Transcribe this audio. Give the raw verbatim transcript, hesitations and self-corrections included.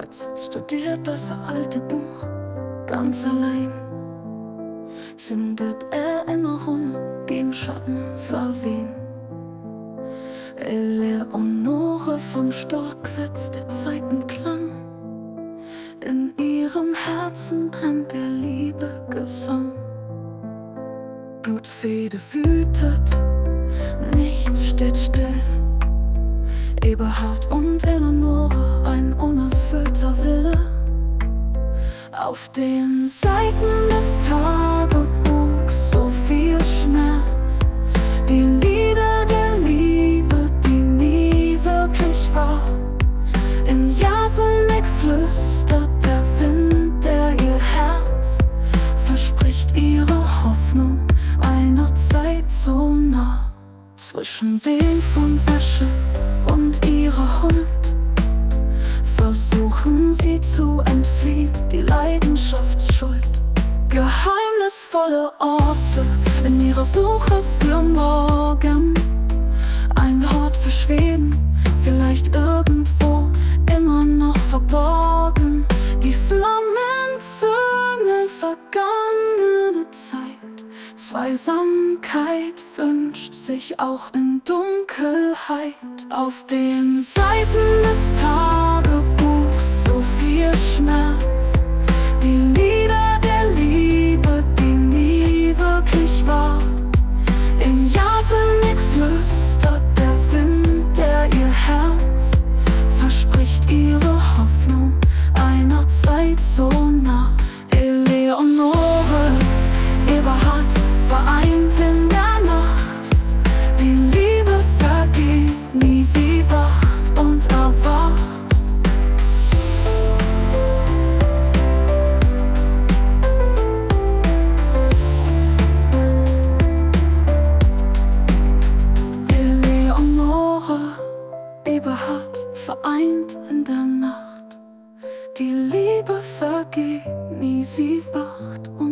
Kreuz, studiert das alte Buch ganz allein. Findet Erinnerungen, die im Schatten verwehen. Eleonore von Storkwitz, der Zeitenklang. In ihrem Herzen brennt der Liebe Gesang. Blutfede wütet, nichts steht still. Eberhard und Eleonore, ein unerfüllter Wille. Auf den Seiten des Tagebuchs so viel Schmerz. Die Lieder der Liebe, die nie wirklich war. In Jaselnik flüstert der Wind, der ihr Herz verspricht, ihre Hoffnung einer Zeit so nah. Zwischen den von Asche und ihrer Huld versuchen sie zu entfliehen, die Leidenschaftsschuld. Geheimnisvolle Orte in ihrer Suche für morgen. Ein Ort für Schweden, vielleicht irgendwo immer noch verborgen. Die Flammen züngeln vergangene Zeit. Zweisamkeit wünscht sich auch in Dunkelheit. Auf den Seiten des Tagebuchs so viel Schmerz. Die Lieder der Liebe, die nie wirklich war. In Jaselnik flüstert der Wind, der ihr Herz verspricht, ihre Hoffnung einer Zeit so nah. Eleonore, Eberhard, vereint in der Nacht. Die Liebe vergeht nie, sie wacht und erwacht. Eleonore, Eberhard, vereint in der Nacht. Die Liebe vergeht nie, sie wacht